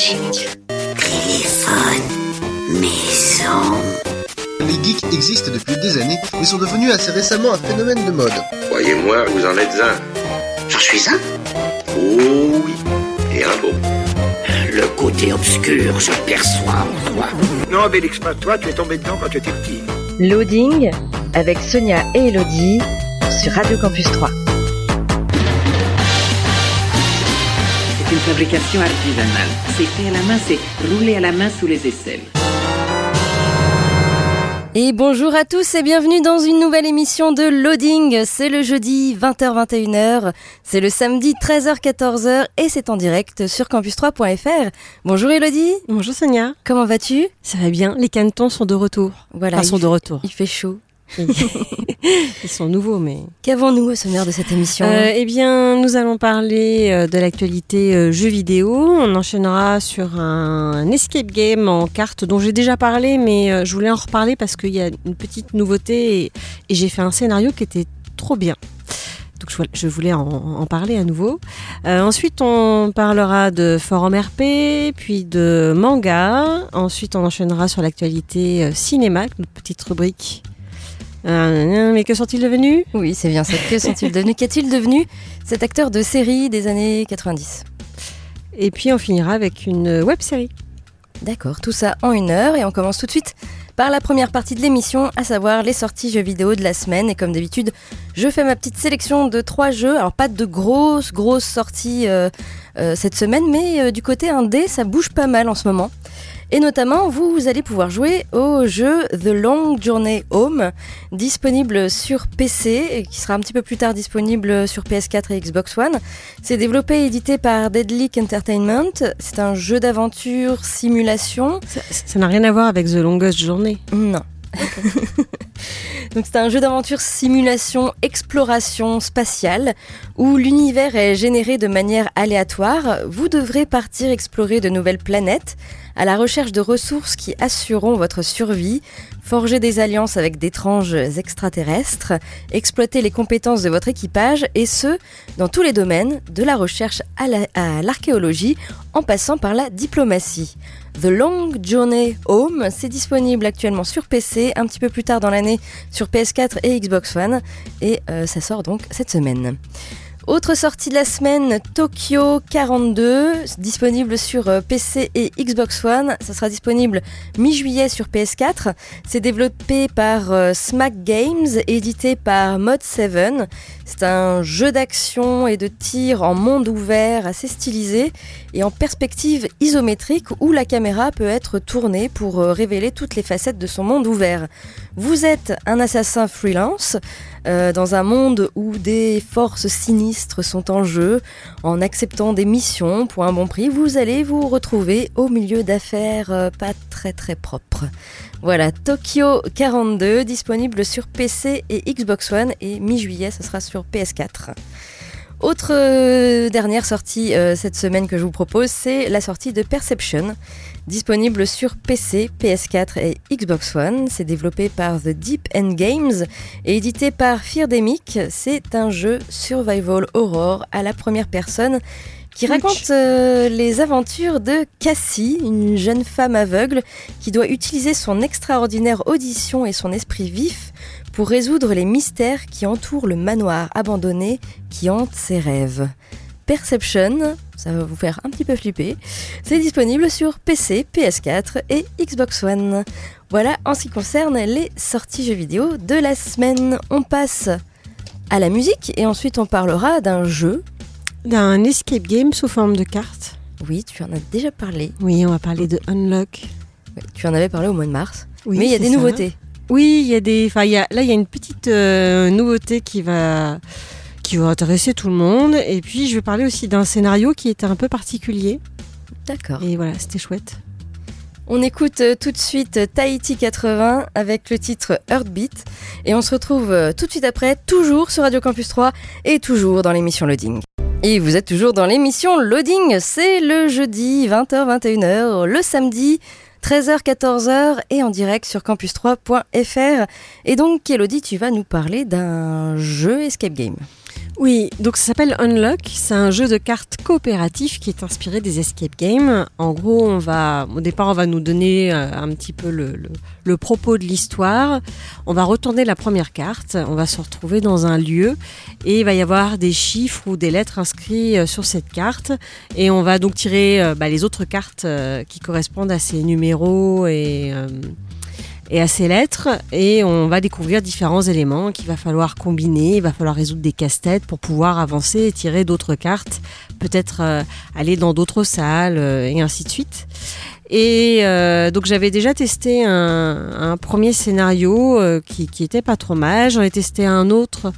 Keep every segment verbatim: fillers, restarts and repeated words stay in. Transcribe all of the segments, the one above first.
logique, téléphone, maison. Les geeks existent depuis des années et sont devenus assez récemment un phénomène de mode. Croyez-moi, vous en êtes un. J'en suis un. Oh oui, et un beau. Le côté obscur, je perçois en toi. Non, Bélix, pas toi, tu es tombé dedans quand tu étais petit. Loading avec Sonia et Elodie sur Radio Campus trois. C'est une fabrication artisanale. C'est fait à la main, c'est roulé à la main sous les aisselles. Et bonjour à tous et bienvenue dans une nouvelle émission de Loading. C'est le jeudi vingt heures vingt et une heures, c'est le samedi treize heures quatorze heures et c'est en direct sur campus trois point f r. Bonjour Elodie. Bonjour Sonia. Comment vas-tu ? Ça va bien, les canetons sont de retour. Voilà, enfin, sont il, de retour. Il fait chaud. Ils sont nouveaux, mais... Qu'avons-nous au sommaire de cette émission ? euh, Eh bien, nous allons parler euh, de l'actualité euh, jeux vidéo. On enchaînera sur un, un escape game en cartes dont j'ai déjà parlé, mais euh, je voulais en reparler parce qu'il y a une petite nouveauté et, et j'ai fait un scénario qui était trop bien. Donc je, je voulais en, en parler à nouveau. Euh, ensuite, on parlera de forum R P, puis de manga. Ensuite, on enchaînera sur l'actualité euh, cinéma, notre petite rubrique. Euh, mais que sont-ils devenus ? Oui, c'est bien ça. Que sont-ils devenus ? Qu'est-il devenu cet acteur de série des années quatre-vingt-dix ? Et puis on finira avec une web-série. D'accord, tout ça en une heure et on commence tout de suite par la première partie de l'émission, à savoir les sorties jeux vidéo de la semaine. Et comme d'habitude, je fais ma petite sélection de trois jeux. Alors pas de grosses, grosses sorties euh, euh, cette semaine, mais euh, du côté indé, ça bouge pas mal en ce moment. Et notamment, vous, vous allez pouvoir jouer au jeu The Long Journey Home, disponible sur P C, et qui sera un petit peu plus tard disponible sur P S quatre et Xbox One. C'est développé et édité par Deadlick Entertainment. C'est un jeu d'aventure simulation. Ça, ça n'a rien à voir avec The Longest Journey. Non. Donc c'est un jeu d'aventure simulation exploration spatiale où l'univers est généré de manière aléatoire. Vous devrez partir explorer de nouvelles planètes à la recherche de ressources qui assureront votre survie, forger des alliances avec d'étranges extraterrestres, exploiter les compétences de votre équipage et ce, dans tous les domaines, de la recherche à, la, à l'archéologie en passant par la diplomatie. The Long Journey Home, c'est disponible actuellement sur P C, un petit peu plus tard dans l'année sur P S quatre et Xbox One, et euh, ça sort donc cette semaine. Autre sortie de la semaine, Tokyo quarante-deux, disponible sur P C et Xbox One. Ça sera disponible mi-juillet sur P S quatre. C'est développé par euh, Smack Games, édité par Mod sept. C'est un jeu d'action et de tir en monde ouvert assez stylisé et en perspective isométrique où la caméra peut être tournée pour euh, révéler toutes les facettes de son monde ouvert. Vous êtes un assassin freelance euh, dans un monde où des forces sinistres sont en jeu. En acceptant des missions pour un bon prix, vous allez vous retrouver au milieu d'affaires euh, pas très très propres. Voilà, Tokyo quarante-deux, disponible sur P C et Xbox One et mi-juillet, ce sera sur P S quatre. Autre euh, dernière sortie euh, cette semaine que je vous propose, c'est la sortie de Perception, disponible sur P C, P S quatre et Xbox One. C'est développé par The Deep End Games et édité par Feardemic. C'est un jeu survival horror à la première personne qui raconte euh, les aventures de Cassie, une jeune femme aveugle qui doit utiliser son extraordinaire audition et son esprit vif pour résoudre les mystères qui entourent le manoir abandonné qui hante ses rêves. Perception, ça va vous faire un petit peu flipper, c'est disponible sur P C, P S quatre et Xbox One. Voilà en ce qui concerne les sorties jeux vidéo de la semaine. On passe à la musique et ensuite on parlera d'un jeu. D'un escape game sous forme de cartes. Oui, tu en as déjà parlé. Oui, on va parler de Unlock. Oui, tu en avais parlé au mois de mars. Oui, mais il y a des ça. nouveautés. Oui, il y a des. Enfin, il y a, là, il y a une petite euh, nouveauté qui va, qui va intéresser tout le monde. Et puis, je vais parler aussi d'un scénario qui était un peu particulier. D'accord. Et voilà, c'était chouette. On écoute tout de suite Tahiti quatre-vingts avec le titre Heartbeat. Et on se retrouve tout de suite après, toujours sur Radio Campus trois et toujours dans l'émission Loading. Et vous êtes toujours dans l'émission Loading, c'est le jeudi vingt heures vingt et une heures, le samedi treize heures quatorze heures et en direct sur campus trois point f r. Et donc Elodie, tu vas nous parler d'un jeu escape game. Oui, donc ça s'appelle Unlock, c'est un jeu de cartes coopératif qui est inspiré des escape games. En gros, on va, au départ, on va nous donner euh, un petit peu le, le, le propos de l'histoire. On va retourner la première carte, on va se retrouver dans un lieu et il va y avoir des chiffres ou des lettres inscrits euh, sur cette carte. Et on va donc tirer euh, bah, les autres cartes euh, qui correspondent à ces numéros et... Euh, et à ces lettres, et on va découvrir différents éléments qu'il va falloir combiner, il va falloir résoudre des casse-têtes pour pouvoir avancer et tirer d'autres cartes, peut-être euh, aller dans d'autres salles, euh, et ainsi de suite. Et euh, donc j'avais déjà testé un, un premier scénario euh, qui, qui était pas trop mal, j'en ai testé un autre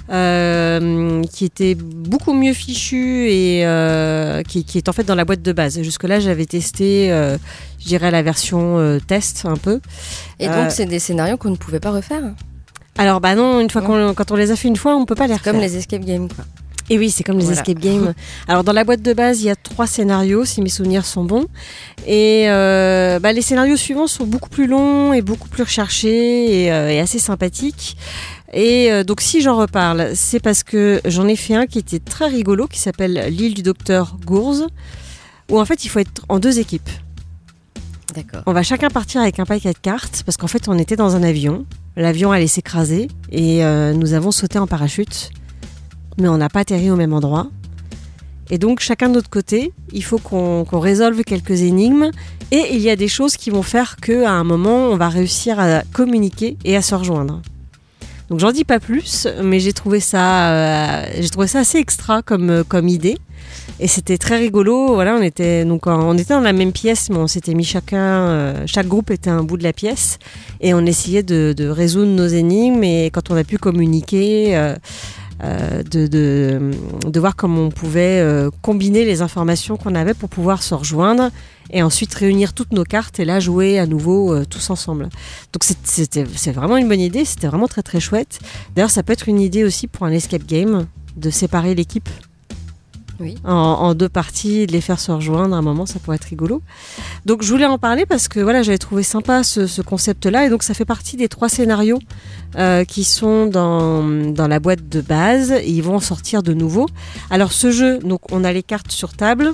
euh, qui était beaucoup mieux fichu et euh, qui, qui est en fait dans la boîte de base. Jusque-là j'avais testé, euh, je dirais la version euh, test un peu. Et donc euh, c'est des scénarios qu'on ne pouvait pas refaire? Alors bah non, une fois qu'on, quand on les a fait une fois, on peut pas les refaire. Comme les escape games quoi. Et oui, c'est comme les voilà. escape games. Alors dans la boîte de base, il y a trois scénarios, si mes souvenirs sont bons. Et euh, bah, les scénarios suivants sont beaucoup plus longs et beaucoup plus recherchés et, euh, et assez sympathiques. Et euh, donc si j'en reparle, c'est parce que j'en ai fait un qui était très rigolo, qui s'appelle l'île du docteur Gourz, où en fait il faut être en deux équipes. D'accord. On va chacun partir avec un paquet de cartes, parce qu'en fait on était dans un avion. L'avion allait s'écraser et euh, nous avons sauté en parachute. Mais on n'a pas atterri au même endroit. Et donc, chacun de notre côté, il faut qu'on, qu'on résolve quelques énigmes. Et il y a des choses qui vont faire qu'à un moment, on va réussir à communiquer et à se rejoindre. Donc, j'en dis pas plus, mais j'ai trouvé ça, euh, j'ai trouvé ça assez extra comme, comme idée. Et c'était très rigolo. Voilà, on était, donc, on était dans la même pièce, mais on s'était mis chacun... Euh, chaque groupe était un bout de la pièce. Et on essayait de, de résoudre nos énigmes. Et quand on a pu communiquer... Euh, Euh, de, de, de voir comment on pouvait euh, combiner les informations qu'on avait pour pouvoir se rejoindre et ensuite réunir toutes nos cartes et là jouer à nouveau euh, tous ensemble. Donc c'est, c'était, c'est vraiment une bonne idée, c'était vraiment très très chouette. D'ailleurs ça peut être une idée aussi pour un escape game de séparer l'équipe. Oui. En, en deux parties, de les faire se rejoindre à un moment, ça pourrait être rigolo. Donc je voulais en parler parce que voilà, j'avais trouvé sympa ce, ce concept-là et donc ça fait partie des trois scénarios euh, qui sont dans, dans la boîte de base et ils vont en sortir de nouveaux. Alors ce jeu, donc on a les cartes sur table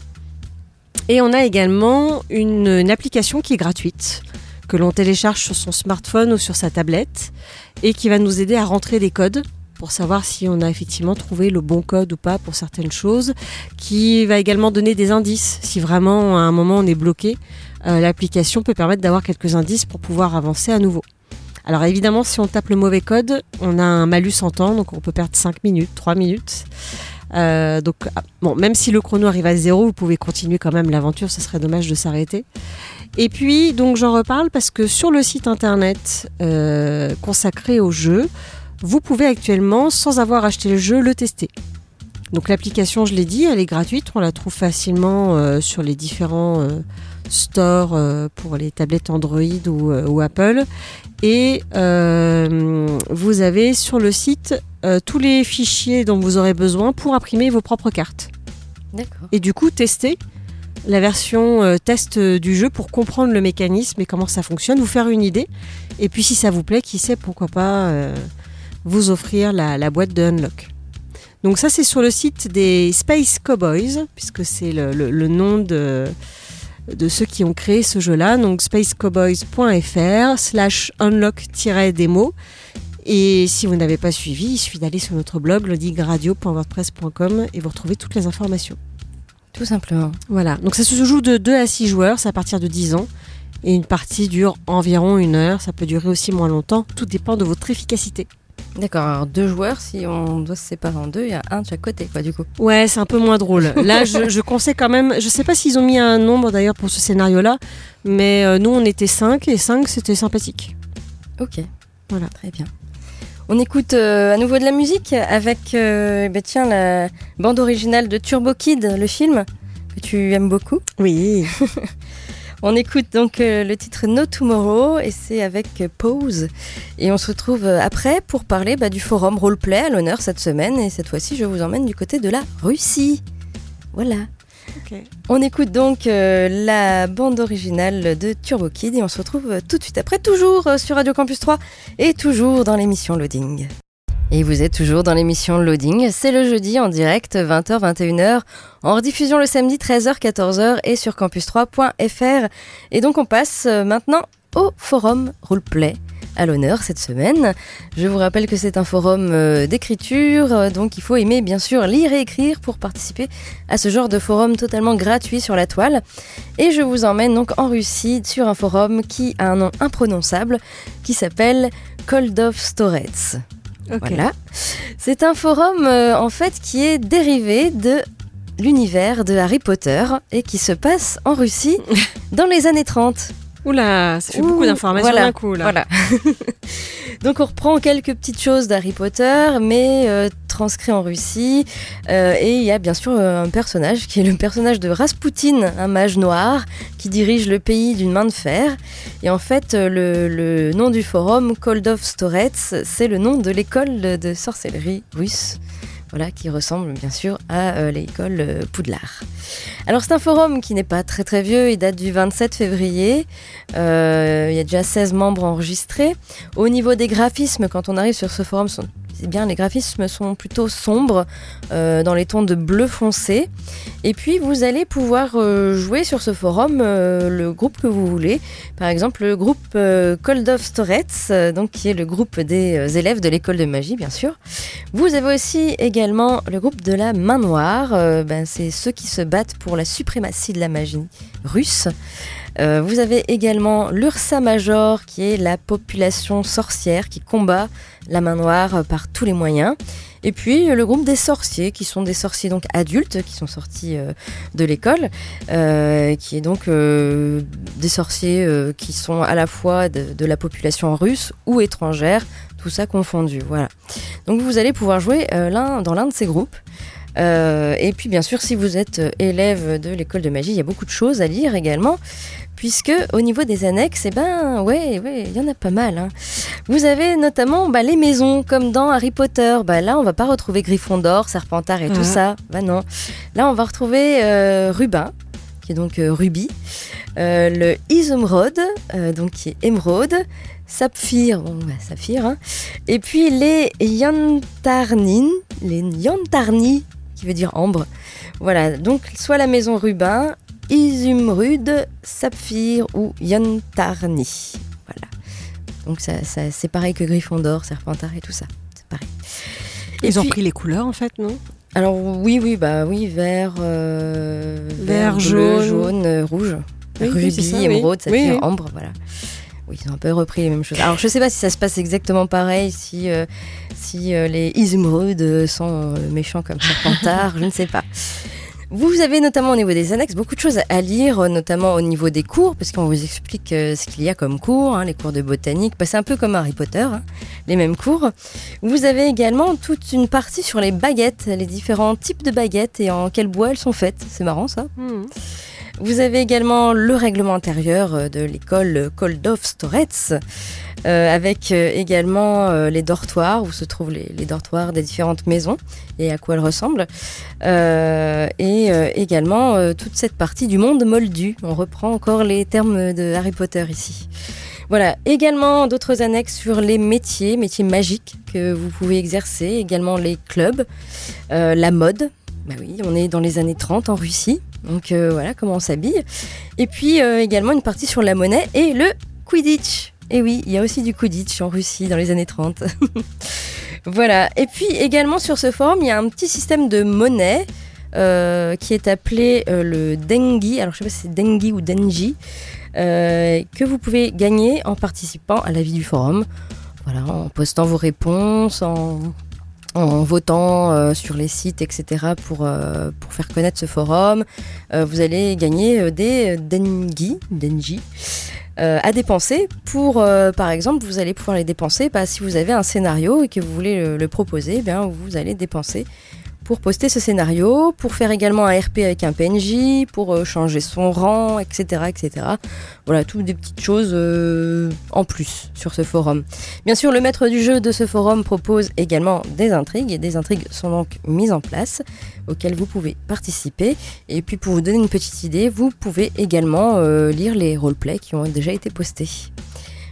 et on a également une, une application qui est gratuite que l'on télécharge sur son smartphone ou sur sa tablette et qui va nous aider à rentrer des codes pour savoir si on a effectivement trouvé le bon code ou pas pour certaines choses, qui va également donner des indices. Si vraiment à un moment on est bloqué, euh, l'application peut permettre d'avoir quelques indices pour pouvoir avancer à nouveau. Alors évidemment, si on tape le mauvais code, on a un malus en temps, donc on peut perdre cinq minutes, trois minutes. Euh, donc bon, même si le chrono arrive à zéro, vous pouvez continuer quand même l'aventure, ce serait dommage de s'arrêter. Et puis, donc j'en reparle parce que sur le site internet euh, consacré au jeu, vous pouvez actuellement, sans avoir acheté le jeu, le tester. Donc l'application, je l'ai dit, elle est gratuite. On la trouve facilement euh, sur les différents euh, stores euh, pour les tablettes Android ou, euh, ou Apple. Et euh, vous avez sur le site euh, tous les fichiers dont vous aurez besoin pour imprimer vos propres cartes. D'accord. Et du coup, tester la version euh, test du jeu pour comprendre le mécanisme et comment ça fonctionne, vous faire une idée. Et puis si ça vous plaît, qui sait, pourquoi pas... Euh, vous offrir la, la boîte de Unlock. Donc ça c'est sur le site des Space Cowboys, puisque c'est le, le, le nom de, de ceux qui ont créé ce jeu-là, donc spacecowboys.fr slash unlock-démo. Et si vous n'avez pas suivi, il suffit d'aller sur notre blog loadingradio point wordpress point com et vous retrouvez toutes les informations. Tout simplement. Voilà, donc ça se joue de deux à six joueurs, c'est à partir de dix ans. Et une partie dure environ une heure, ça peut durer aussi moins longtemps, tout dépend de votre efficacité. D'accord, alors deux joueurs, si on doit se séparer en deux, il y a un de chaque côté, quoi, du coup. Ouais, c'est un peu moins drôle. Là, je, je conseille quand même, je sais pas s'ils ont mis un nombre d'ailleurs pour ce scénario-là, mais euh, nous on était cinq et cinq c'était sympathique. Ok, voilà. Très bien. On écoute euh, à nouveau de la musique avec, euh, bah, tiens, la bande originale de Turbo Kid, le film, que tu aimes beaucoup. Oui. On écoute donc euh, le titre No Tomorrow et c'est avec euh, Pause. Et on se retrouve euh, après pour parler bah, du forum roleplay à l'honneur cette semaine. Et cette fois-ci, je vous emmène du côté de la Russie. Voilà. Okay. On écoute donc euh, la bande originale de Turbo Kid et on se retrouve euh, tout de suite après, toujours euh, sur Radio Campus trois et toujours dans l'émission Loading. Et vous êtes toujours dans l'émission Loading, c'est le jeudi en direct vingt heures vingt et une heures, en rediffusion le samedi treize heures quatorze heures et sur campus trois point f r. Et donc on passe maintenant au forum Roleplay à l'honneur cette semaine. Je vous rappelle que c'est un forum d'écriture, donc il faut aimer bien sûr lire et écrire pour participer à ce genre de forum totalement gratuit sur la toile. Et je vous emmène donc en Russie sur un forum qui a un nom imprononçable qui s'appelle Cold of Storets. Okay. Voilà. C'est un forum euh, en fait qui est dérivé de l'univers de Harry Potter et qui se passe en Russie dans les années trente. Oula, ça fait Ouh, beaucoup d'informations voilà, d'un coup là. Voilà. Donc on reprend quelques petites choses d'Harry Potter, mais euh, transcrit en Russie. Euh, et il y a bien sûr euh, un personnage qui est le personnage de Rasputin, un mage noir qui dirige le pays d'une main de fer. Et en fait, le, le nom du forum, Cold of Storets, c'est le nom de l'école de, de sorcellerie russe. Voilà, qui ressemble bien sûr à euh, l'école euh, Poudlard. Alors c'est un forum qui n'est pas très très vieux, il date du vingt-sept février, euh, il y a déjà seize membres enregistrés. Au niveau des graphismes, quand on arrive sur ce forum, sont, c'est bien, les graphismes sont plutôt sombres, euh, dans les tons de bleu foncé. Et puis vous allez pouvoir euh, jouer sur ce forum euh, le groupe que vous voulez. Par exemple le groupe euh, Cold of Storets, euh, donc, qui est le groupe des euh, élèves de l'école de magie bien sûr. Vous avez aussi également le groupe de la main noire, euh, ben, c'est ceux qui se battent pour la suprématie de la magie russe. Euh, vous avez également l'Ursa Major, qui est la population sorcière qui combat la main noire par tous les moyens. Et puis le groupe des sorciers, qui sont des sorciers donc adultes, qui sont sortis euh, de l'école, euh, qui est donc euh, des sorciers euh, qui sont à la fois de, de la population russe ou étrangère, tout ça confondu. Voilà. Donc vous allez pouvoir jouer euh, l'un, dans l'un de ces groupes. Euh, et puis bien sûr, si vous êtes élève de l'école de magie, il y a beaucoup de choses à lire également, puisque au niveau des annexes, eh ben ouais, ouais, il y en a pas mal. Hein. Vous avez notamment bah, les maisons, comme dans Harry Potter. Bah là, on va pas retrouver Gryffondor, Serpentard et mmh. tout ça. Bah non. Là, on va retrouver euh, Rubin, qui est donc euh, Ruby, euh, le Izumrod, euh, donc qui est Émeraude, Saphir, bon, bah, Saphir, hein. Et puis les Yantarnin, les Yantarni, qui veut dire ambre. Voilà, donc soit la maison Rubin, Izumrude, Saphir ou Yantarni. Voilà. Donc ça, ça, c'est pareil que Gryffondor, Serpentard et tout ça. C'est pareil. Et Ils puis, ont pris les couleurs en fait, non ? Alors oui, oui, bah oui, vert, euh, vert, vert jaune, bleu, jaune, euh, rouge, oui, rubis, oui, ça, émeraude, oui. saphir, oui, oui. ambre, voilà. Oui, ils ont un peu repris les mêmes choses. Alors je sais pas si ça se passe exactement pareil, si euh, si euh, les Izumrude sont euh, méchants comme Serpentard, je ne sais pas. Vous avez notamment au niveau des annexes beaucoup de choses à lire, notamment au niveau des cours, parce qu'on vous explique euh, ce qu'il y a comme cours, hein, les cours de botanique, bah, c'est un peu comme Harry Potter, hein, les mêmes cours. Vous avez également toute une partie sur les baguettes, les différents types de baguettes et en quel bois elles sont faites. C'est marrant ça. Mmh. Vous avez également le règlement intérieur de l'école Cold of Storets, euh, avec euh, également euh, les dortoirs, où se trouvent les, les dortoirs des différentes maisons et à quoi elles ressemblent. Euh, et euh, également euh, toute cette partie du monde moldu. On reprend encore les termes de Harry Potter ici. Voilà, également d'autres annexes sur les métiers, métiers magiques que vous pouvez exercer, également les clubs, euh, la mode. Bah oui, on est dans les années trente en Russie, donc euh, voilà comment on s'habille. Et puis euh, également une partie sur la monnaie et le Quidditch. Et oui, il y a aussi du Quidditch en Russie dans les années trente. Voilà, et puis également sur ce forum, il y a un petit système de monnaie euh, qui est appelé euh, le Dengi, alors je ne sais pas si c'est Dengi ou Denji, euh, que vous pouvez gagner en participant à la vie du forum. Voilà, en postant vos réponses, en... en votant euh, sur les sites, et cetera pour, euh, pour faire connaître ce forum. Euh, vous allez gagner euh, des dengi, denji euh, à dépenser pour, euh, par exemple, vous allez pouvoir les dépenser bah, si vous avez un scénario et que vous voulez le, le proposer, bien, vous allez dépenser pour poster ce scénario, pour faire également un R P avec un P N J, pour euh, changer son rang, et cetera, et cetera. Voilà, toutes des petites choses euh, en plus sur ce forum. Bien sûr, le maître du jeu de ce forum propose également des intrigues, et des intrigues sont donc mises en place, auxquelles vous pouvez participer. Et puis, pour vous donner une petite idée, vous pouvez également euh, lire les roleplays qui ont déjà été postés.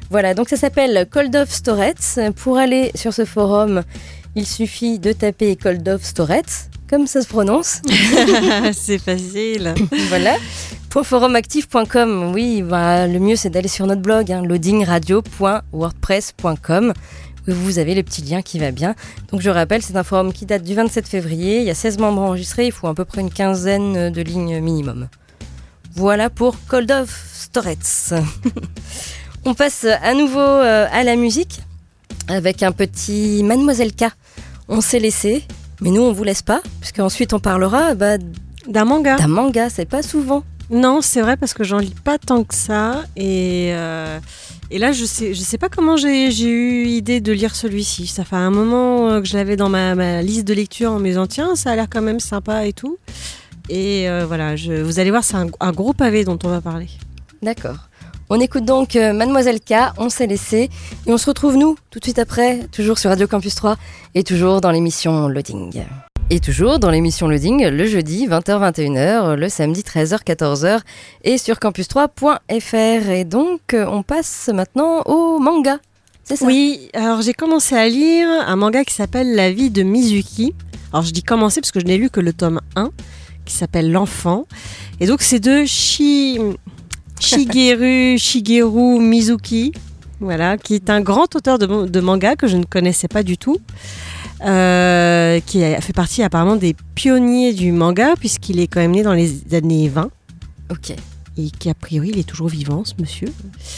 Voilà, donc ça s'appelle Cold of Storets. Pour aller sur ce forum, il suffit de taper Cold of Storets, comme ça se prononce. C'est facile. Voilà. .forumactif point com, oui, bah, le mieux c'est d'aller sur notre blog, hein, loading radio point wordpress point com. Vous avez le petit lien qui va bien. Donc je rappelle, c'est un forum qui date du vingt-sept février. Il y a seize membres enregistrés, il faut à peu près une quinzaine de lignes minimum. Voilà pour Cold of Storets. On passe à nouveau euh, à la musique avec un petit Mademoiselle K. On s'est laissé, mais nous on vous laisse pas, puisqu'ensuite on parlera bah, d'un manga. D'un manga, c'est pas souvent. Non, c'est vrai parce que j'en lis pas tant que ça et, euh, et là je sais, je sais pas comment j'ai, j'ai eu idée de lire celui-ci. Ça fait un moment que je l'avais dans ma, ma liste de lecture en me disant tiens ça a l'air quand même sympa et tout. Et euh, voilà, je, vous allez voir c'est un, un gros pavé dont on va parler. D'accord. On écoute donc euh, Mademoiselle K, on s'est laissé et on se retrouve nous tout de suite après, toujours sur Radio Campus trois et toujours dans l'émission Loading. Et toujours dans l'émission Loading, le jeudi vingt heures vingt et une heures, le samedi treize heures quatorze heures et sur campus trois point f r. Et donc, on passe maintenant au manga, c'est ça ? Oui, alors j'ai commencé à lire un manga qui s'appelle La vie de Mizuki. Alors je dis commencer parce que je n'ai lu que le tome un, qui s'appelle L'Enfant. Et donc c'est de Shi... Shigeru Shigeru Mizuki, voilà, qui est un grand auteur de, de manga que je ne connaissais pas du tout. Euh, qui a fait partie apparemment des pionniers du manga puisqu'il est quand même né dans les années vingt. Ok. Et qui a priori il est toujours vivant ce monsieur.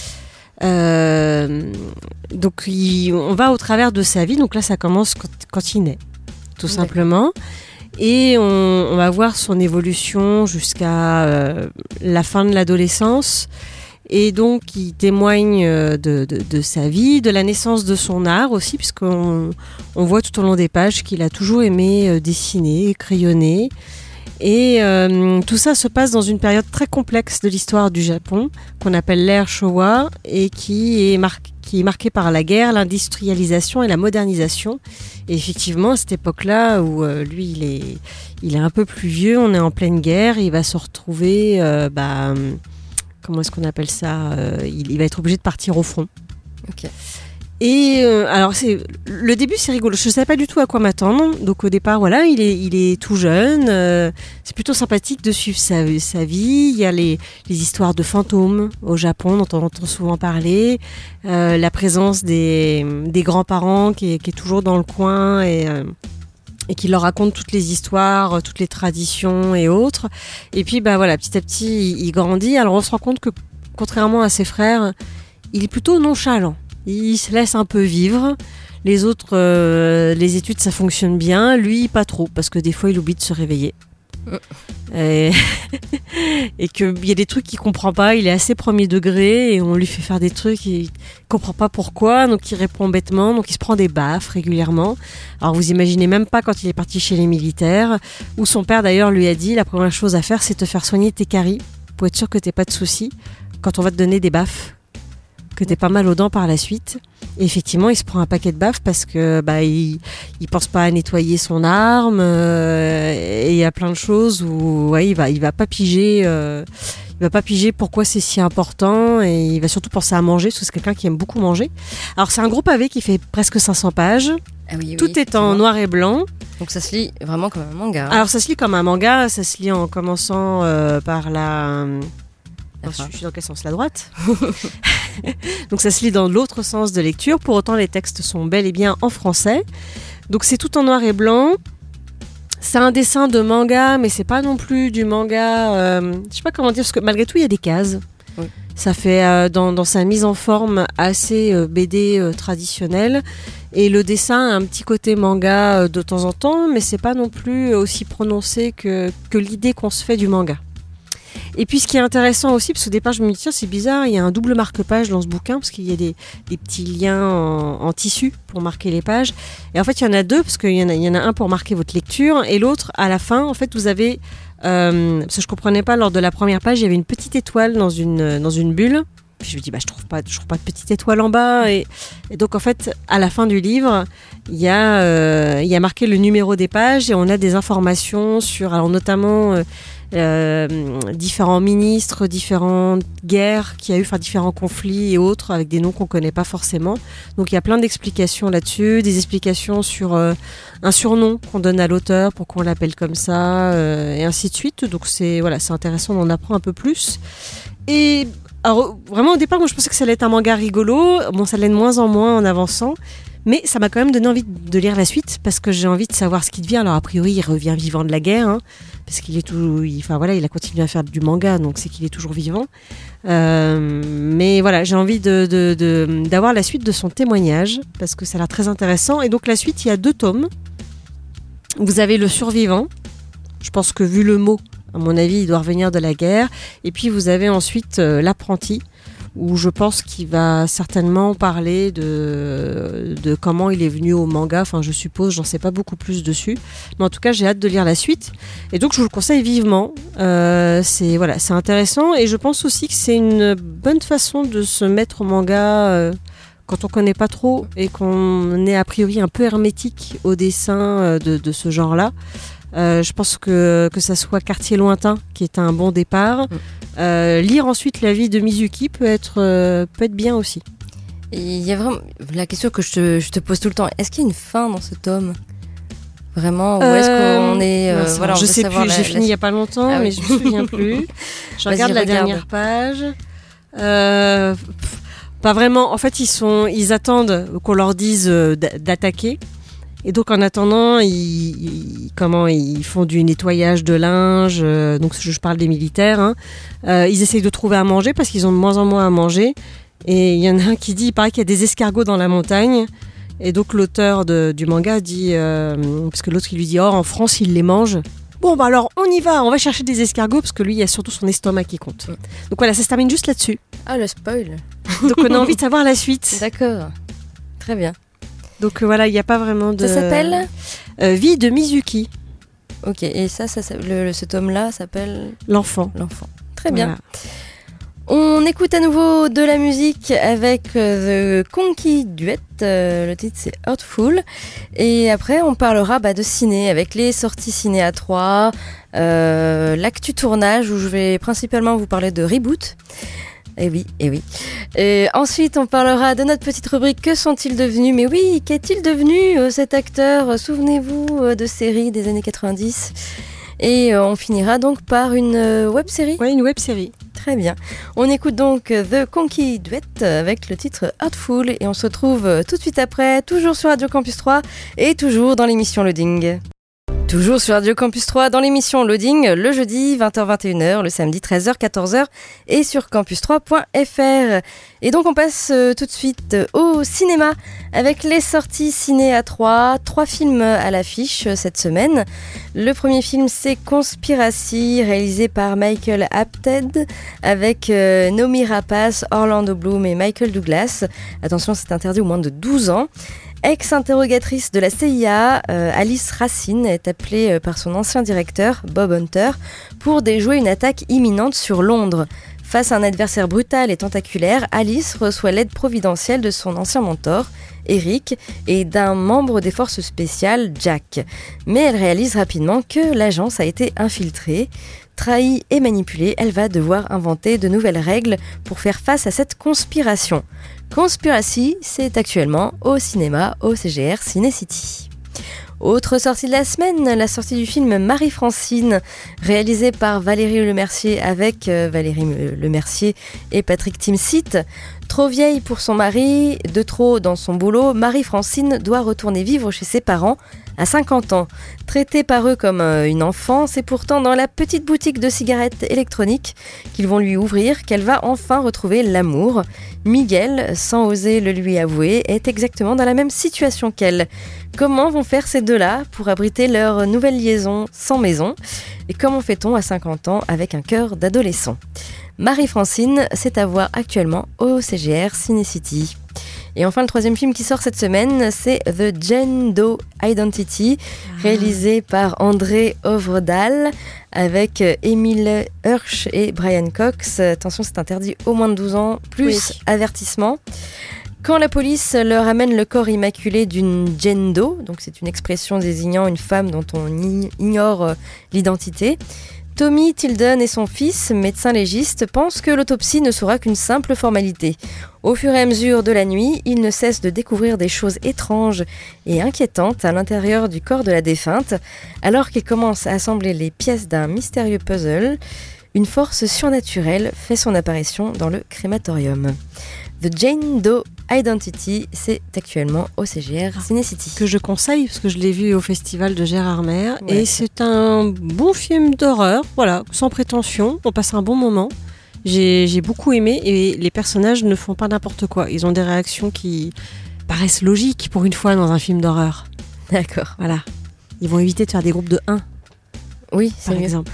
Euh, donc il, on va au travers de sa vie. Donc là ça commence quand, quand il naît, tout D'accord. simplement. Et on, on va voir son évolution jusqu'à euh, la fin de l'adolescence. Et donc, il témoigne de, de, de sa vie, de la naissance de son art aussi, puisqu'on on voit tout au long des pages qu'il a toujours aimé dessiner, crayonner. Et euh, tout ça se passe dans une période très complexe de l'histoire du Japon, qu'on appelle l'ère Showa, et qui est, mar- qui est marquée par la guerre, l'industrialisation et la modernisation. Et effectivement, à cette époque-là, où euh, lui, il est, il est un peu plus vieux, on est en pleine guerre, il va se retrouver... Euh, bah, comment est-ce qu'on appelle ça euh, il, il va être obligé de partir au front. Ok. Et euh, alors c'est le début c'est rigolo. Je savais pas du tout à quoi m'attendre. Donc au départ voilà il est il est tout jeune. Euh, c'est plutôt sympathique de suivre sa sa vie. Il y a les les histoires de fantômes au Japon dont on entend souvent parler. Euh, la présence des des grands-parents qui est, qui est toujours dans le coin et euh, et qui leur raconte toutes les histoires, toutes les traditions et autres. Et puis, bah voilà, petit à petit, il, il grandit. Alors, on se rend compte que, contrairement à ses frères, il est plutôt nonchalant. Il se laisse un peu vivre. Les autres, euh, les études, ça fonctionne bien. Lui, pas trop, parce que des fois, il oublie de se réveiller. Et, et qu'il y a des trucs qu'il comprend pas, il est assez premier degré et on lui fait faire des trucs et il comprend pas pourquoi, donc il répond bêtement, donc il se prend des baffes régulièrement. Alors vous imaginez même pas quand il est parti chez les militaires, où son père d'ailleurs lui a dit la première chose à faire c'est te faire soigner tes caries pour être sûr que t'aies pas de soucis quand on va te donner des baffes, que t'aies pas mal aux dents par la suite. Et effectivement, il se prend un paquet de baffes parce que bah il il pense pas à nettoyer son arme euh, et il y a plein de choses où ouais, il va il va pas piger euh, il va pas piger pourquoi c'est si important et il va surtout penser à manger parce que c'est quelqu'un qui aime beaucoup manger. Alors c'est un gros pavé qui fait presque cinq cents pages. Ah oui, Tout oui, est en noir et blanc. Donc ça se lit vraiment comme un manga. Hein. Alors ça se lit comme un manga, ça se lit en commençant euh, par la La je suis dans quel sens ? La droite. Donc ça se lit dans l'autre sens de lecture. Pour autant, les textes sont bel et bien en français. Donc c'est tout en noir et blanc. C'est un dessin de manga, mais c'est pas non plus du manga. Euh, je sais pas comment dire, parce que malgré tout, il y a des cases. Oui. Ça fait euh, dans, dans sa mise en forme assez euh, B D euh, traditionnelle. Et le dessin a un petit côté manga euh, de temps en temps, mais c'est pas non plus aussi prononcé que, que l'idée qu'on se fait du manga. Et puis ce qui est intéressant aussi, parce qu'au départ je me dis tiens c'est bizarre, il y a un double marque-page dans ce bouquin parce qu'il y a des, des petits liens en, en tissu pour marquer les pages. Et en fait il y en a deux parce qu'il y en a, il y en a un pour marquer votre lecture et l'autre à la fin en fait vous avez, euh, parce que je comprenais pas lors de la première page, il y avait une petite étoile dans une, dans une bulle. Puis je me dis bah je trouve pas je trouve pas de petite étoile en bas et, et donc en fait à la fin du livre il y a euh, il y a marqué le numéro des pages et on a des informations sur alors notamment euh, euh, différents ministres, différentes guerres qu'il y a eu, enfin différents conflits et autres avec des noms qu'on connaît pas forcément. Donc il y a plein d'explications là-dessus, des explications sur euh, un surnom qu'on donne à l'auteur, pourquoi on l'appelle comme ça, euh, et ainsi de suite. Donc c'est voilà, c'est intéressant, on en apprend un peu plus. Et alors, vraiment au départ, moi je pensais que ça allait être un manga rigolo. Bon, ça l'est de moins en moins en avançant. Mais ça m'a quand même donné envie de lire la suite parce que j'ai envie de savoir ce qu'il devient. Alors a priori, il revient vivant de la guerre, hein, parce qu'il est tout, il, enfin voilà, il a continué à faire du manga, donc c'est qu'il est toujours vivant. Euh, mais voilà, j'ai envie de, de, de, d'avoir la suite de son témoignage parce que ça a l'air très intéressant. Et donc la suite, il y a deux tomes. Vous avez le survivant. Je pense que vu le mot, à mon avis, il doit revenir de la guerre. Et puis vous avez ensuite euh, l'apprenti, où je pense qu'il va certainement parler de, de comment il est venu au manga. Enfin, je suppose, j'en sais pas beaucoup plus dessus. Mais en tout cas, j'ai hâte de lire la suite. Et donc, je vous le conseille vivement. Euh, c'est, voilà, c'est intéressant. Et je pense aussi que c'est une bonne façon de se mettre au manga euh, quand on connaît pas trop et qu'on est a priori un peu hermétique au dessin euh, de, de ce genre-là. Euh, je pense que, que ça soit Quartier lointain, qui est un bon départ. Euh, lire ensuite la vie de Mizuki peut être, euh, peut être bien aussi. Il y a vraiment la question que je te, je te pose tout le temps. Est-ce qu'il y a une fin dans ce tome ? Vraiment, où euh, est-ce qu'on est euh, non, voilà, je sais plus, la, j'ai fini la... il y a pas longtemps, ah, mais oui. Je me souviens plus. Je regarde la regarde. dernière page. Euh, pff, pas vraiment. En fait, ils sont, ils attendent qu'on leur dise d'attaquer. Et donc en attendant, ils, ils, comment, ils font du nettoyage de linge, euh, donc je, je parle des militaires, hein. euh, ils essayent de trouver à manger parce qu'ils ont de moins en moins à manger. Et il y en a un qui dit, il paraît qu'il y a des escargots dans la montagne. Et donc l'auteur de, du manga dit, euh, parce que l'autre qui lui dit, oh en France ils les mangent. Bon bah alors on y va, on va chercher des escargots parce que lui il y a surtout son estomac qui compte. Donc voilà, ça se termine juste là-dessus. Ah le spoil. Donc on a envie de savoir la suite. D'accord, très bien. Donc voilà, il n'y a pas vraiment de... Ça s'appelle euh, Vie de Mizuki. Ok, et ça, ça, ça le, ce tome-là s'appelle L'enfant. L'enfant. Très bien. Voilà. On écoute à nouveau de la musique avec euh, The Conky Duet. Euh, le titre c'est Heartful. Et après, on parlera bah, de ciné avec les sorties ciné à trois, euh, l'actu tournage où je vais principalement vous parler de reboot. Eh oui, eh oui. Et ensuite, on parlera de notre petite rubrique « Que sont-ils devenus ?» Mais oui, qu'est-il devenu euh, cet acteur ? Souvenez-vous euh, de séries des années quatre-vingt-dix. Et euh, on finira donc par une euh, web-série. Oui, une web-série. Très bien. On écoute donc The Conky Duet avec le titre Heartful et on se retrouve tout de suite après, toujours sur Radio Campus trois et toujours dans l'émission Loading. Toujours sur Radio Campus trois dans l'émission Loading, le jeudi vingt heures vingt et une heures, le samedi treize heures quatorze heures et sur campus trois point f r. Et donc on passe euh, tout de suite euh, au cinéma avec les sorties ciné à trois, trois films à l'affiche euh, cette semaine. Le premier film c'est Conspiracy, réalisé par Michael Apted avec euh, Noomi Rapace, Orlando Bloom et Michael Douglas. Attention, c'est interdit aux moins de douze ans. Ex-interrogatrice de la C I A, euh, Alice Racine est appelée euh, par son ancien directeur, Bob Hunter, pour déjouer une attaque imminente sur Londres. Face à un adversaire brutal et tentaculaire, Alice reçoit l'aide providentielle de son ancien mentor, Eric, et d'un membre des forces spéciales, Jack. Mais elle réalise rapidement que l'agence a été infiltrée. Trahie et manipulée, elle va devoir inventer de nouvelles règles pour faire face à cette conspiration. Conspiracy, c'est actuellement au cinéma au C G R Ciné City. Autre sortie de la semaine, la sortie du film Marie-Francine, réalisé par Valérie Lemercier avec euh, Valérie Lemercier et Patrick Timsit. Trop vieille pour son mari, de trop dans son boulot, Marie-Francine doit retourner vivre chez ses parents à cinquante ans. Traitée par eux comme euh, une enfant, c'est pourtant dans la petite boutique de cigarettes électroniques qu'ils vont lui ouvrir qu'elle va enfin retrouver l'amour. Miguel, sans oser le lui avouer, est exactement dans la même situation qu'elle. Comment vont faire ces deux-là pour abriter leur nouvelle liaison sans maison ? Et comment fait-on à cinquante ans avec un cœur d'adolescent ? Marie-Francine, c'est à voir actuellement au C G R Ciné City. Et enfin, le troisième film qui sort cette semaine, c'est The Jane Doe Identity, ah. réalisé par André Ovredal, avec Emile Hirsch et Brian Cox. Attention, c'est interdit aux moins de douze ans, plus oui. avertissement. Quand la police leur amène le corps immaculé d'une Jane Doe, donc c'est une expression désignant une femme dont on ignore l'identité, Tommy Tilden et son fils, médecin légiste, pensent que l'autopsie ne sera qu'une simple formalité. Au fur et à mesure de la nuit, ils ne cessent de découvrir des choses étranges et inquiétantes à l'intérieur du corps de la défunte. Alors qu'ils commencent à assembler les pièces d'un mystérieux puzzle, une force surnaturelle fait son apparition dans le crématorium. The Jane Doe Identity, c'est actuellement au C G R Ciné City. Que je conseille, parce que je l'ai vu au festival de Gérardmer. Ouais. Et c'est un bon film d'horreur, voilà, sans prétention. On passe un bon moment. J'ai, j'ai beaucoup aimé et les personnages ne font pas n'importe quoi. Ils ont des réactions qui paraissent logiques pour une fois dans un film d'horreur. D'accord. Voilà. Ils vont éviter de faire des groupes de un, Oui, c'est par mieux. exemple.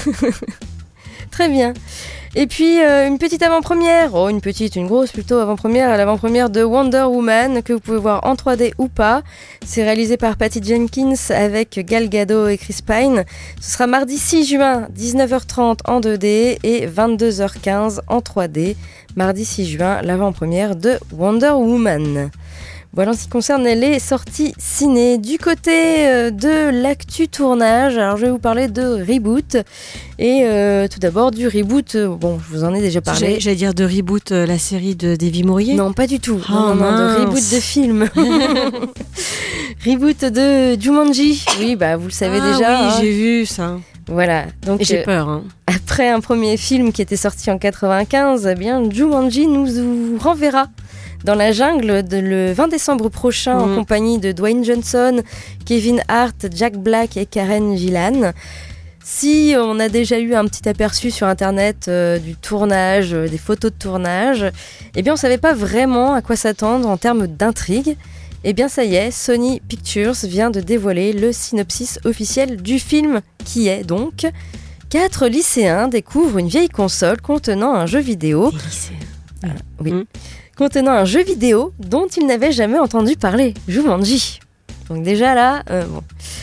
Très bien. Et puis, euh, une petite avant-première, oh une petite, une grosse plutôt avant-première, l'avant-première de Wonder Woman, que vous pouvez voir en trois D ou pas. C'est réalisé par Patty Jenkins avec Gal Gadot et Chris Pine. Ce sera mardi six juin, dix-neuf heures trente en deux D et vingt-deux heures quinze en trois D. Mardi six juin, l'avant-première de Wonder Woman. Voilà en ce qui concerne les sorties ciné. Du côté euh, de l'actu tournage, alors je vais vous parler de reboot. Et euh, tout d'abord du reboot, euh, bon je vous en ai déjà parlé. J'allais, j'allais dire de reboot euh, la série de Davy Mourier. Non, pas du tout. Oh, non, non, non, de mince. reboot de film. Reboot de Jumanji. Oui, bah vous le savez Ah déjà. oui, hein. j'ai vu ça. Voilà. Donc Et j'ai euh, peur. Hein. après un premier film qui était sorti en quatre-vingt-quinze, eh bien Jumanji nous vous renverra dans la jungle de le vingt décembre prochain Mmh. en compagnie de Dwayne Johnson, Kevin Hart, Jack Black et Karen Gillan. Si on a déjà eu un petit aperçu sur internet euh, du tournage, euh, des photos de tournage, eh bien on savait pas vraiment à quoi s'attendre en termes d'intrigue. Eh bien ça y est, Sony Pictures vient de dévoiler le synopsis officiel du film qui est donc quatre lycéens découvrent une vieille console contenant un jeu vidéo. Des lycéens. Euh, oui. Mm. Contenant un jeu vidéo dont ils n'avaient jamais entendu parler, Jumanji. Donc déjà là, euh, bon.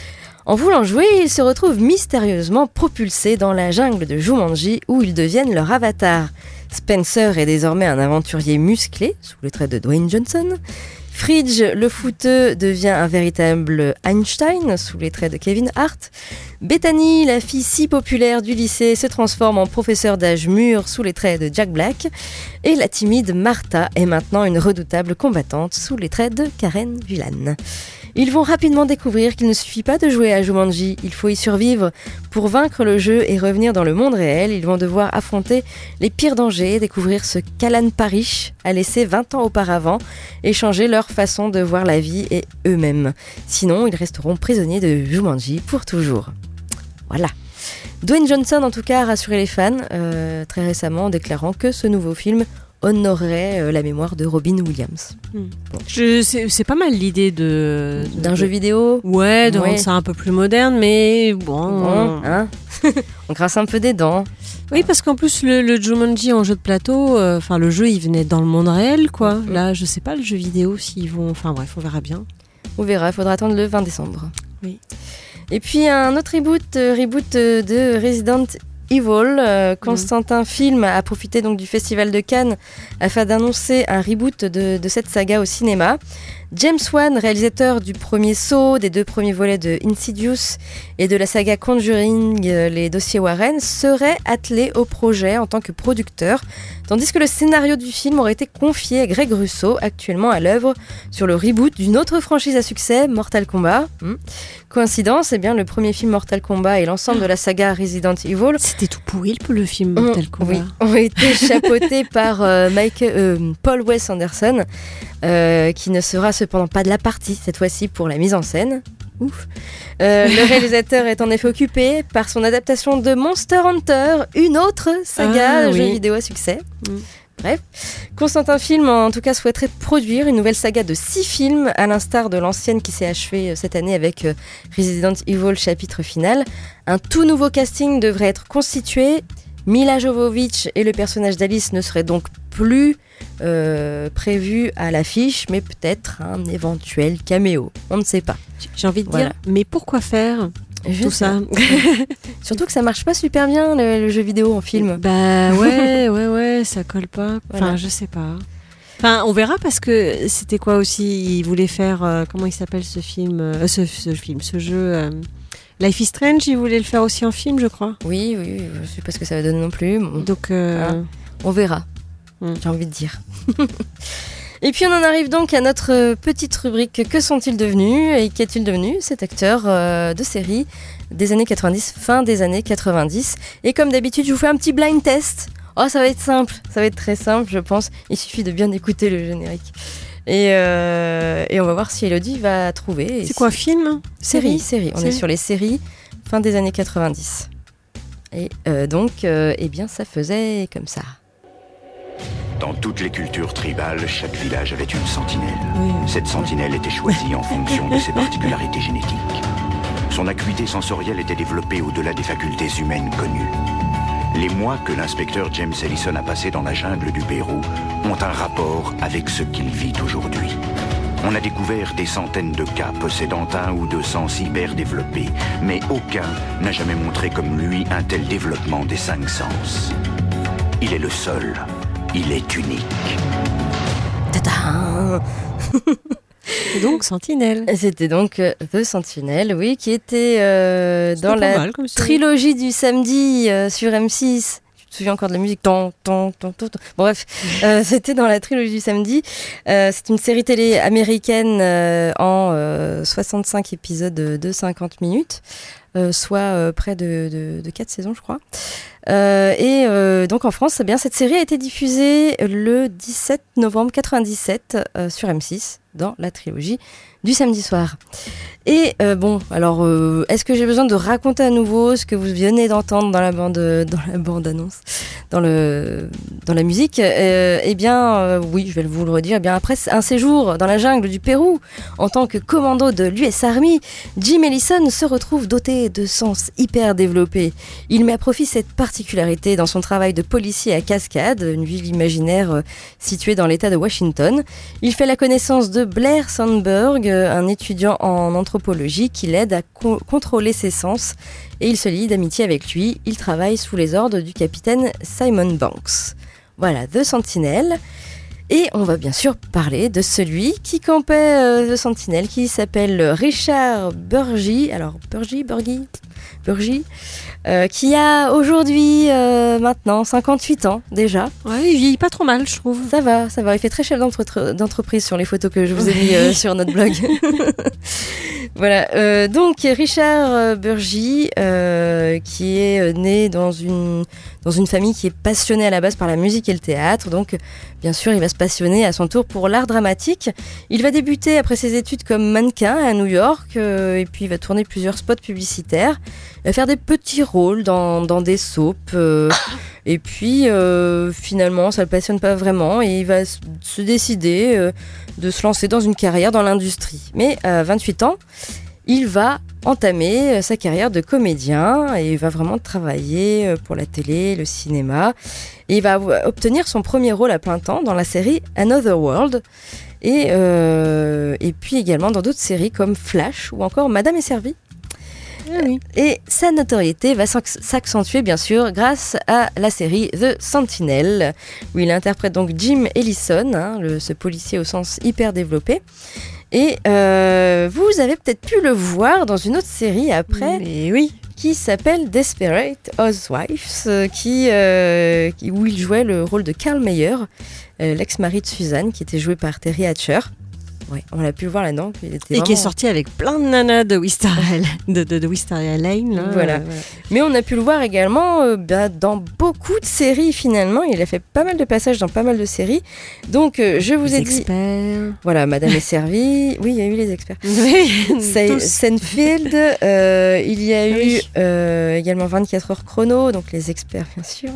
En voulant jouer, ils se retrouvent mystérieusement propulsés dans la jungle de Jumanji où ils deviennent leur avatar. Spencer est désormais un aventurier musclé, sous le trait de Dwayne Johnson. Fridge, le footeux, devient un véritable Einstein, sous les traits de Kevin Hart. Bethany, la fille si populaire du lycée, se transforme en professeur d'âge mûr, sous les traits de Jack Black. Et la timide Martha est maintenant une redoutable combattante, sous les traits de Karen Gillan. Ils vont rapidement découvrir qu'il ne suffit pas de jouer à Jumanji, il faut y survivre. Pour vaincre le jeu et revenir dans le monde réel, ils vont devoir affronter les pires dangers, découvrir ce qu'Alan Parrish a laissé vingt ans auparavant et changer leur façon de voir la vie et eux-mêmes. Sinon, ils resteront prisonniers de Jumanji pour toujours. Voilà. Dwayne Johnson, en tout cas, a rassuré les fans euh, très récemment en déclarant que ce nouveau film honorerait euh, la mémoire de Robin Williams. Hmm. Bon. Je, c'est, c'est pas mal l'idée de, de D'un de... jeu vidéo. Ouais, de Ouais. rendre ça un peu plus moderne, mais bon. Bon, hein on grince un peu des dents. Oui, parce qu'en plus, le, le Jumanji en jeu de plateau, enfin, euh, le jeu, il venait dans le monde réel, quoi. Mm-hmm. Là, je sais pas, le jeu vidéo, s'ils vont. Enfin, bref, on verra bien. On verra, il faudra attendre le vingt décembre. Oui. Et puis, un autre reboot, euh, reboot euh, de Resident Evil. Euh, Constantin mmh. Film a profité donc du Festival de Cannes afin d'annoncer un reboot de, de cette saga au cinéma. James Wan, réalisateur du premier Saw, des deux premiers volets de Insidious et de la saga Conjuring, euh, les dossiers Warren, serait attelé au projet en tant que producteur, tandis que le scénario du film aurait été confié à Greg Russo, actuellement à l'œuvre sur le reboot d'une autre franchise à succès, Mortal Kombat. Hmm. Coïncidence, eh bien, le premier film Mortal Kombat et l'ensemble de la saga Resident Evil... C'était tout pourri le film Mortal Kombat. Oui, ont été chapeautés par euh, Mike, euh, Paul Wes Anderson, euh, qui ne sera cependant pas de la partie, cette fois-ci pour la mise en scène. Ouf. Euh, le réalisateur est en effet occupé par son adaptation de Monster Hunter, une autre saga ah, jeu oui. vidéo à succès. Mm. Bref, Constantin Film en tout cas souhaiterait produire une nouvelle saga de six films, à l'instar de l'ancienne qui s'est achevée cette année avec Resident Evil chapitre final. Un tout nouveau casting devrait être constitué. Mila Jovovich et le personnage d'Alice ne seraient donc plus euh, prévus à l'affiche, mais peut-être un éventuel caméo. On ne sait pas. J'ai envie de voilà. dire, mais pourquoi faire Je tout sais. ça Surtout que ça marche pas super bien le, le jeu vidéo en film. Bah ouais, ouais, ouais, ça colle pas. Enfin, Voilà. je sais pas. Enfin, on verra parce que c'était quoi aussi. Il voulait faire. Euh, comment il s'appelle ce film euh, ce, ce film, ce jeu. Euh, Life is Strange, il voulait le faire aussi en film, je crois. Oui, oui, oui, je sais pas ce que ça va donner non plus. Bon, Donc, euh... voilà. On verra, Mm. j'ai envie de dire. Et puis on en arrive donc à notre petite rubrique « Que sont-ils devenus ?» Et qu'est-il devenu cet acteur euh, de série des années quatre-vingt-dix, fin des années quatre-vingt-dix. Et comme d'habitude, je vous fais un petit blind test. Oh, ça va être simple, ça va être très simple, je pense. Il suffit de bien écouter le générique. Et, euh, et on va voir si Elodie va trouver. C'est si... quoi, film ? Série, série. On série. est sur les séries fin des années quatre-vingt-dix. Et euh, donc, euh, eh bien, ça faisait comme ça. Dans toutes les cultures tribales, chaque village avait une sentinelle. Oui. Cette sentinelle était choisie en fonction de ses particularités génétiques. Son acuité sensorielle était développée au-delà des facultés humaines connues. Les mois que l'inspecteur James Ellison a passés dans la jungle du Pérou ont un rapport avec ce qu'il vit aujourd'hui. On a découvert des centaines de cas possédant un ou deux sens hyper développés, mais aucun n'a jamais montré comme lui un tel développement des cinq sens. Il est le seul. Il est unique. Tadam. Et donc, Sentinelle. C'était donc euh, The Sentinel, oui, qui était euh, dans la mal, comme trilogie du samedi euh, sur M six. Tu te souviens encore de la musique ton, ton, ton, ton, ton. Bon, bref, euh, c'était dans la trilogie du samedi. Euh, c'est une série télé américaine euh, en euh, soixante-cinq épisodes de cinquante minutes, euh, soit euh, près de, de, de quatre saisons, je crois. Euh, et euh, donc en France, eh bien, cette série a été diffusée le dix-sept novembre quatre-vingt-dix-sept euh, sur M six dans la trilogie du samedi soir. Et euh, bon, alors, euh, est-ce que j'ai besoin de raconter à nouveau ce que vous venez d'entendre dans la bande, dans la bande annonce, dans le, dans la musique ? euh, Eh bien, euh, oui, je vais vous le redire. Eh bien, après un séjour dans la jungle du Pérou, en tant que commando de l'U S Army, Jim Ellison se retrouve doté de sens hyper développés. Il met à profit cette particularité dans son travail de policier à Cascade, une ville imaginaire euh, située dans l'État de Washington. Il fait la connaissance de Blair Sandberg, un étudiant en anthropologie qui l'aide à co- contrôler ses sens, et il se lie d'amitié avec lui. Il travaille sous les ordres du capitaine Simon Banks. Voilà, The Sentinel. Et on va bien sûr parler de celui qui campait euh, The Sentinel, qui s'appelle Richard Burgi. Alors, Burgi, Burgi, Burgi, euh, qui a aujourd'hui, euh, maintenant, cinquante-huit ans déjà. Ouais, il vieillit pas trop mal, je trouve. Ça va, ça va. Il fait très chef d'entre- d'entreprise sur les photos que je vous ai mis euh, sur notre blog. Voilà. Euh, donc Richard Burgi, euh, qui est né dans une dans une famille qui est passionnée à la base par la musique et le théâtre. Donc, bien sûr, il va se passionner à son tour pour l'art dramatique. Il va débuter après ses études comme mannequin à New York, euh, et puis il va tourner plusieurs spots publicitaires. Il va faire des petits rôles dans dans des soaps. Euh, Et puis, euh, finalement, ça ne le passionne pas vraiment et il va s- se décider euh, de se lancer dans une carrière dans l'industrie. Mais à vingt-huit ans, il va entamer euh, sa carrière de comédien et il va vraiment travailler euh, pour la télé, le cinéma. Et il va av- obtenir son premier rôle à plein temps dans la série Another World. Et, euh, et puis également dans d'autres séries comme Flash ou encore Madame est servie. Ah oui. Et sa notoriété va s'acc- s'accentuer bien sûr grâce à la série The Sentinel, où il interprète donc Jim Ellison, hein, le, ce policier au sens hyper développé. Et euh, vous avez peut-être pu le voir dans une autre série après, Mais oui. qui s'appelle Desperate Housewives, euh, qui, euh, qui- où il jouait le rôle de Carl Meyer, euh, l'ex-mari de Suzanne, qui était joué par Terry Hatcher. Ouais, on l'a pu le voir là-dedans. Il était Et qui est vraiment- sorti avec plein de nanas de Wisteria, de, de, de Wisteria Lane. Là, Voilà. euh, Mais on a pu le voir également euh, bah, dans beaucoup de séries finalement. Il a fait pas mal de passages dans pas mal de séries. Donc euh, je vous Les ai dit, experts. voilà, Madame est servie. Oui, il y a eu les experts. Oui, Sa- tous. Seinfeld, euh, il y a eu Oui. euh, également vingt-quatre heures chrono, donc les experts bien sûr.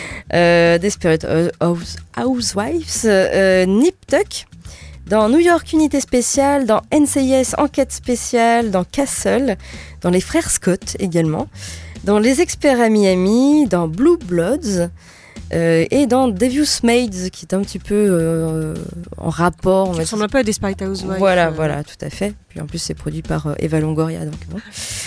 Euh, Desperate House- Housewives, euh, Nip Tuck. Dans New York Unité Spéciale, dans N C I S Enquête Spéciale, dans Castle, dans Les Frères Scott également, dans Les Experts à Miami, dans Blue Bloods euh, et dans Devious Maids, qui est un petit peu euh, en rapport. on Qui va ressemble dire. un peu à Desperate Housewives. Voilà, euh. voilà, tout à fait. Puis en plus, c'est produit par euh, Eva Longoria, donc bon.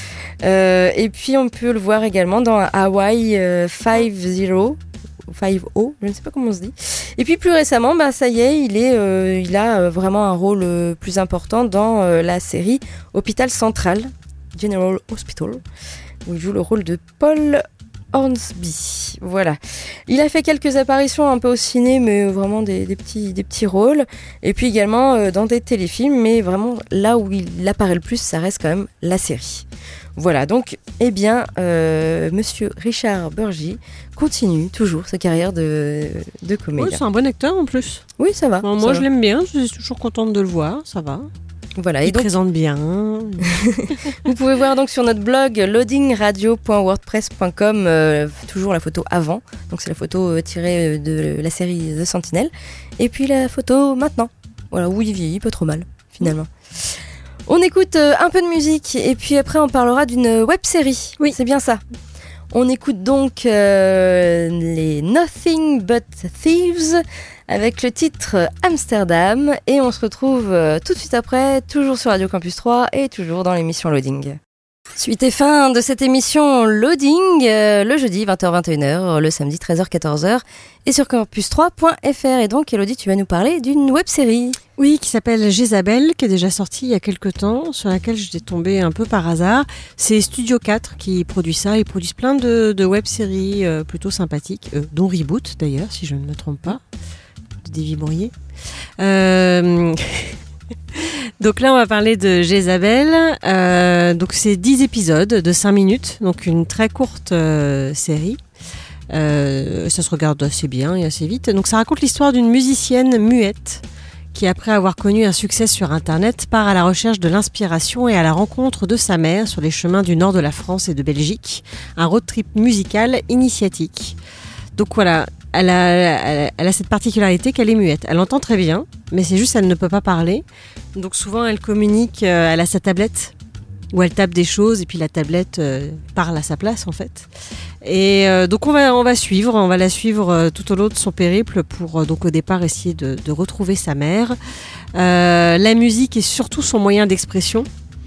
Euh, et puis on peut le voir également dans Hawaii euh, cinq-zéro. cinq O, je ne sais pas comment on se dit. Et puis plus récemment, bah, ça y est, il, est, euh, il a euh, vraiment un rôle euh, plus important dans euh, la série Hôpital Central, General Hospital, où il joue le rôle de Paul Hornsby. Voilà. Il a fait quelques apparitions un peu au ciné, mais vraiment des, des, petits, des petits rôles. Et puis également euh, dans des téléfilms, mais vraiment là où il apparaît le plus, ça reste quand même la série. Voilà, donc, eh bien, euh, Monsieur Richard Burgi continue toujours sa carrière de, de comédien. Oui, c'est un bon acteur en plus. Oui, ça va. Bon, ça moi, va. je l'aime bien, je suis toujours contente de le voir, ça va. Voilà, il et donc, présente bien. vous pouvez voir donc sur notre blog loading radio point wordpress point com euh, toujours la photo avant. Donc c'est la photo euh, tirée de la série The Sentinel. Et puis la photo maintenant. Voilà, où il vieillit pas trop mal finalement. On écoute euh, un peu de musique et puis après on parlera d'une web-série. Oui, c'est bien ça. On écoute donc euh, les Nothing But Thieves avec le titre Amsterdam et on se retrouve euh, tout de suite après, toujours sur Radio Campus trois et toujours dans l'émission Loading. Suite et fin de cette émission Loading, euh, le jeudi vingt heures vingt et une heures, le samedi treize heures quatorze heures et sur campus trois point f r. Et donc Elodie, tu vas nous parler d'une web-série. Oui, qui s'appelle Jézabel, qui est déjà sortie il y a quelques temps, sur laquelle j'étais tombée un peu par hasard. C'est Studio quatre qui produit ça. Ils produisent plein de, de web-séries euh, plutôt sympathiques, euh, dont Reboot d'ailleurs, si je ne me trompe pas, de Davy Bourrier. Euh... Donc là, on va parler de Jézabel. Euh, donc c'est dix épisodes de cinq minutes, donc une très courte euh, série. Euh, ça se regarde assez bien et assez vite. Donc ça raconte l'histoire d'une musicienne muette qui, après avoir connu un succès sur Internet, part à la recherche de l'inspiration et à la rencontre de sa mère sur les chemins du nord de la France et de Belgique. Un road trip musical initiatique. Donc voilà, elle a, elle a cette particularité qu'elle est muette. Elle entend très bien, mais c'est juste qu'elle ne peut pas parler. Donc souvent, elle communique, euh, elle a sa tablette, où elle tape des choses, et puis la tablette euh, parle à sa place, en fait. Et euh, donc on va, on va suivre, on va la suivre euh, tout au long de son périple pour, euh, donc au départ, essayer de, de retrouver sa mère. Euh, la musique est surtout son moyen d'expression.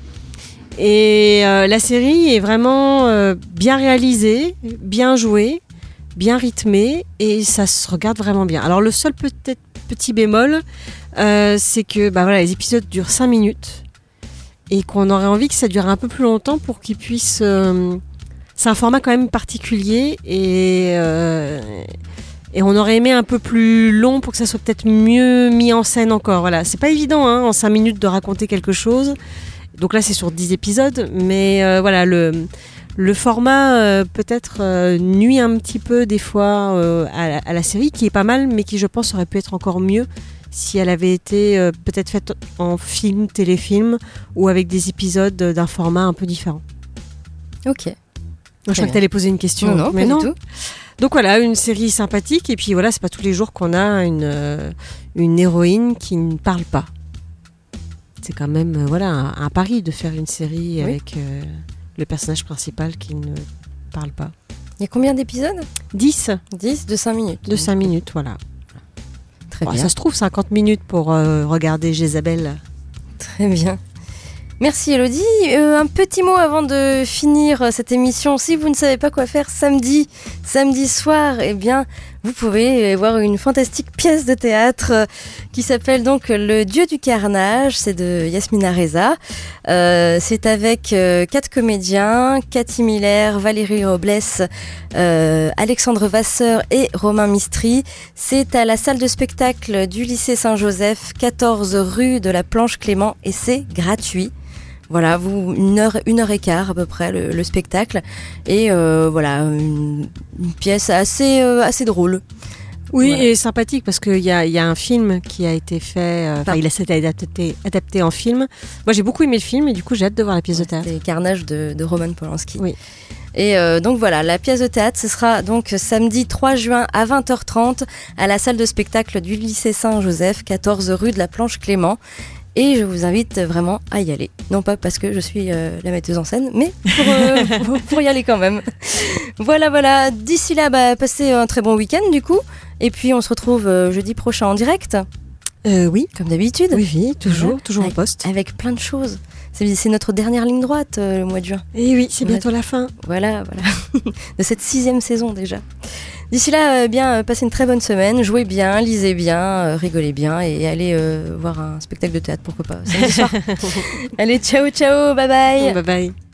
Et euh, la série est vraiment euh, bien réalisée, bien jouée, bien rythmé et ça se regarde vraiment bien. Alors le seul peut-être petit bémol, euh, c'est que bah voilà, les épisodes durent cinq minutes et qu'on aurait envie que ça dure un peu plus longtemps pour qu'ils puissent... Euh, c'est un format quand même particulier et, euh, et on aurait aimé un peu plus long pour que ça soit peut-être mieux mis en scène encore. Voilà. C'est pas évident hein, en cinq minutes de raconter quelque chose. Donc là c'est sur dix épisodes, mais euh, voilà, le... Le format euh, peut-être euh, nuit un petit peu des fois euh, à, la, à la série, qui est pas mal, mais qui je pense aurait pu être encore mieux si elle avait été euh, peut-être faite en film, téléfilm, ou avec des épisodes d'un format un peu différent. Ok. Moi, je crois que tu allais poser une question. Non, non, mais pas non. du tout. Donc voilà, une série sympathique, et puis voilà, c'est pas tous les jours qu'on a une, euh, une héroïne qui ne parle pas. C'est quand même euh, voilà, un, un pari de faire une série oui. avec... Euh, le personnage principal qui ne parle pas. Il y a combien d'épisodes ? dix. dix de cinq minutes. De cinq minutes, voilà. Très bon, bien. Ça se trouve cinquante minutes pour euh, regarder Jézabel. Très bien. Merci Elodie. Euh, un petit mot avant de finir cette émission. Si vous ne savez pas quoi faire samedi, samedi soir, eh bien, vous pouvez voir une fantastique pièce de théâtre euh, qui s'appelle donc Le Dieu du Carnage. C'est de Yasmina Reza. Euh, c'est avec euh, quatre comédiens, Cathy Miller, Valérie Robles, euh, Alexandre Vasseur et Romain Mistry. C'est à la salle de spectacle du lycée Saint-Joseph, quatorze rue de la Planche Clément, et c'est gratuit. Voilà, vous, une heure, une heure et quart à peu près le, le spectacle, et euh, voilà une, une pièce assez, euh, assez drôle. Oui, voilà. Et sympathique parce qu'il y a, y a un film qui a été fait, enfin euh, il a été adapté, adapté en film. Moi j'ai beaucoup aimé le film et du coup j'ai hâte de voir la pièce ouais, de théâtre. C'est Carnage de, de Roman Polanski. Oui. Et euh, donc voilà, la pièce de théâtre, ce sera donc samedi trois juin à vingt heures trente à la salle de spectacle du lycée Saint-Joseph, quatorze rue de la Planche Clément. Et je vous invite vraiment à y aller. Non pas parce que je suis euh, la metteuse en scène, mais pour, euh, pour, pour y aller quand même. Voilà, voilà. D'ici là, bah, passez un très bon week-end du coup. Et puis on se retrouve euh, jeudi prochain en direct. Euh, oui. Comme d'habitude. Oui, oui, toujours, voilà. toujours avec, en poste. Avec plein de choses. C'est, c'est notre dernière ligne droite euh, le mois de juin. Et oui, c'est bientôt la fin. Voilà, voilà. De cette sixième saison déjà. D'ici là, euh, bien, euh, passez une très bonne semaine, jouez bien, lisez bien, euh, rigolez bien et allez euh, voir un spectacle de théâtre, pourquoi pas, samedi soir. Allez, ciao, ciao, bye bye. Bye bye.